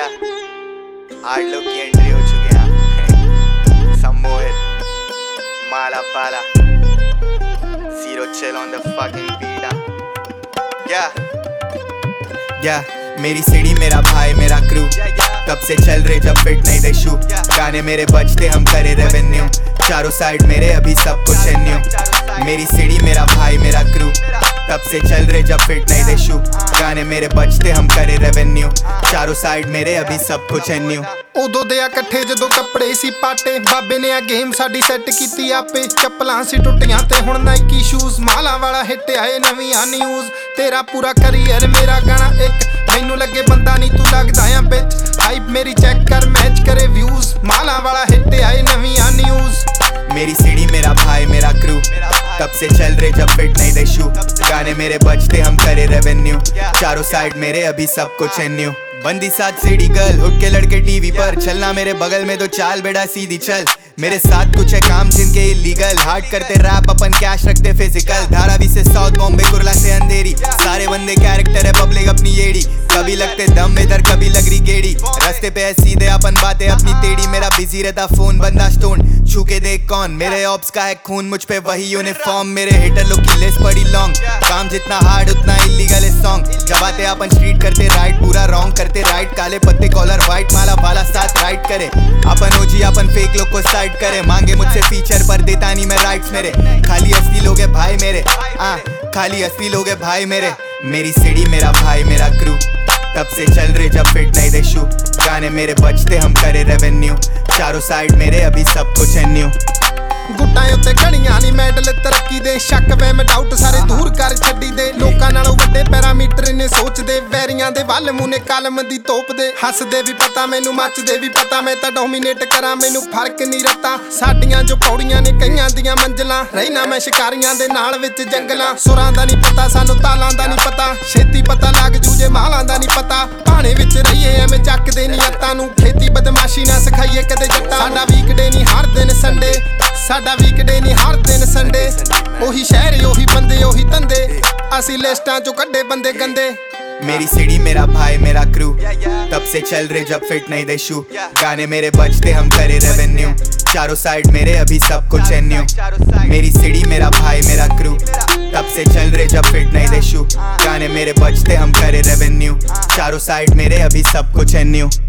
क्या 8 लोग की एंट्री हो चुके हैं सम्मोहित माला पाला Zero chill on the fucking beat yeah मेरी सीढ़ी मेरा भाई मेरा क्रू तब से चल रहे जब फिट नहीं दे शू गाने मेरे बजते हम करे रेवेन्यू चारों साइड मेरे अभी सब कुछ है न्यू मेरी सीढ़ी मेरा भाई मेरा क्रू तब से चल रहे जब फिट नहीं दे शू गाने मेरे बजते हम करे रेवेन्यू चारों साइड मेरे अभी सब कुछ है न्यू ਉਦੋਂ ਦੇ ਇਕੱਠੇ ਜਦੋਂ ਕੱਪੜੇ ਸੀ ਪਾਟੇ ਬਾਬੇ ਨੇ ਆ ਗੇਮ ਸਾਡੀ ਸੈੱਟ ਕੀਤੀ ਆਪੇ ਚੱਪਲਾਂ ਸੀ ਟੁੱਟੀਆਂ ਤੇ ਹੁਣ ਨਾਈਕੀ ਸ਼ੂਜ਼ ਮਾਲਾ ਵਾਲਾ ਹਿੱਟ ਆਏ ਨਵੀਆਂ ਨਿਊਜ਼ ਤੇਰਾ ਪੂਰਾ ਕਰੀਅਰ ਮੇਰਾ ਗਾਣਾ ਇੱਕ ਮੈਨੂੰ ਲੱਗੇ ਬੰਦਾ ਨਹੀਂ ਤੂੰ ਲੱਗਦਾ ਆ ਵਿੱਚ ਹਾਈਪ ਮੇਰੀ ਚੈੱਕ ਕਰ ਮੈਚ ਕਰੇ ਵਿਊਜ਼ ਮਾਲਾ ਵਾਲਾ ਹਿੱਟ ਆਏ ਨਵੀਆਂ ਨਿਊਜ਼ मेरी सीढ़ी मेरा भाई मेरा क्रू तब से चल रहे जब फिट नहीं दे शू गाने मेरे बजते हम करे रेवेन्यू चारों साइड मेरे अभी सब कुछ है न्यू बंदी साथ सीढ़ी गर्ल उठ के लड़के टीवी पर चलना मेरे बगल में तो चाल बेटा सीधी चल मेरे साथ कुछ है काम जिनके इलीगल हार्ड करते रैप अपन कैश रखते फिजिकल धारावी से साउथ बॉम्बे कुर्ला से अंधेरी सारे बंदे कैरेक्टर है पब्लिक अपनी येड़ी कभी लगते दम इधर कभी लग रही गेड़ी रास्ते पे है सीधे अपन बातें अपनी टेढ़ी मेरा बिजी रहता फोन बंदा स्टोन छू के देख कौन मेरे ऑप्स का है खून मुझ पे वही यूनिफॉर्म मेरे हिटर लोग की लिस्ट बड़ी लॉन्ग काम जितना हार्ड उतना इलीगल है सॉन्ग जब आते अपन स्ट्रीट करते राइट पूरा रॉन्ग करते राइट काले पत्ते कॉलर वाइट माला वाला साथ राइट करे अपन ओजी अपन फेक लोग को साइड करे मांगे मुझसे फीचर पर देता नहीं मैं राइट्स मेरे खाली असली लोग है भाई मेरे खाली असली लोग है भाई मेरे मेरी सीढ़ी मेरा भाई मेरा क्रू तब से चल रहे जब फिट नहीं दे शू गाने मेरे बजते हम करे रेवेन्यू चारों साइड मेरे अभी सब कुछ है न्यू ਗੁੱਟਾਂ ਉੱਤੇ ਘੜੀਆਂ ਨਹੀਂ ਮੈਡਲ ਤਰੱਕੀ ਦੇ ਸ਼ੱਕ ਵਹਿਮ ਡਾਊਟ ਸਾਰੇ ਦੂਰ ਕਰ ਛੱਡੀ ਦੇ ਲੋਕਾਂ ਨਾਲੋਂ ਵੱਡੇ ਪੈਰਾਮੀਟਰ ਨੇ ਸੋਚਦੇ ਵੈਰੀਆਂ ਦੇ ਵੱਲ ਮੂੰਹ ਨੇ ਕਲਮ ਦੀ ਤੋਪ ਦੇ ਹੱਸਦੇ ਵੀ ਪਤਾ ਮੈਨੂੰ ਮੱਚਦੇ ਵੀ ਪਤਾ ਮੈਂ ਤਾਂ ਡੋਮੀਨੇਟ ਕਰਾਂ ਮੈਨੂੰ ਫਰਕ ਨਹੀਂ ਰੱਤਾ ਸਾਡੀਆਂ ਜੋ ਪੌੜੀਆਂ ਨੇ ਕਈਆਂ ਦੀਆਂ ਮੰਜ਼ਲਾਂ ਰਹਿਣਾ ਮੈਂ ਸ਼ਿਕਾਰੀਆਂ ਦੇ ਨਾਲ ਵਿੱਚ ਜੰਗਲਾਂ ਸੁਰਾਂ ਦਾ ਨਹੀਂ ਪਤਾ ਸਾਨੂੰ ਤਾਲਾਂ ਦਾ ਨਹੀਂ ਪਤਾ ਛੇਤੀ ਪਤਾ ਲੱਗ ਜੂ ਜੇ ਮਾਲਾਂ ਦਾ ਨਹੀਂ ਪਤਾ ਭਾਣੇ ਵਿੱਚ ਰਹੀਏ ਐਵੇਂ ਚੱਕਦੇ ਨਹੀਂ ਅੱਤਾਂ ਨੂੰ ਖੇਤੀ ਬਦਮਾਸ਼ੀ ਨਾ ਸਿਖਾਈਏ ਕਦੇ ਜੱਟਾਂ ਸਾਡਾ ਵੀਕਡੇ ਨਹੀਂ ਹਰ ਦਿਨ ਸੰਡੇ ਸਾਡਾ ਵੀਕਡੇ ਨਹੀਂ ਹਰ ਦਿਨ ਸੰਡੇ ਉਹੀ ਸ਼ਹਿਰ ਉਹੀ ਬੰਦੇ ਉਹੀ ਧੰਦੇ ਅਸੀਂ ਲਿਸਟਾਂ ਚੋਂ ਕੱਢੇ ਬੰਦੇ ਗੰਦੇ मेरी सीढ़ी मेरा भाई मेरा क्रू तब से चल रहे जब फिट नहीं दे शू गाने मेरे बजते हम करे रेवेन्यू चारों साइड मेरे अभी सब कुछ है न्यू मेरी सीढ़ी मेरा भाई मेरा क्रू तब से चल रहे जब फिट नहीं दे शू गाने मेरे बजते हम करे रेवेन्यू चारों साइड मेरे अभी सब कुछ है न्यू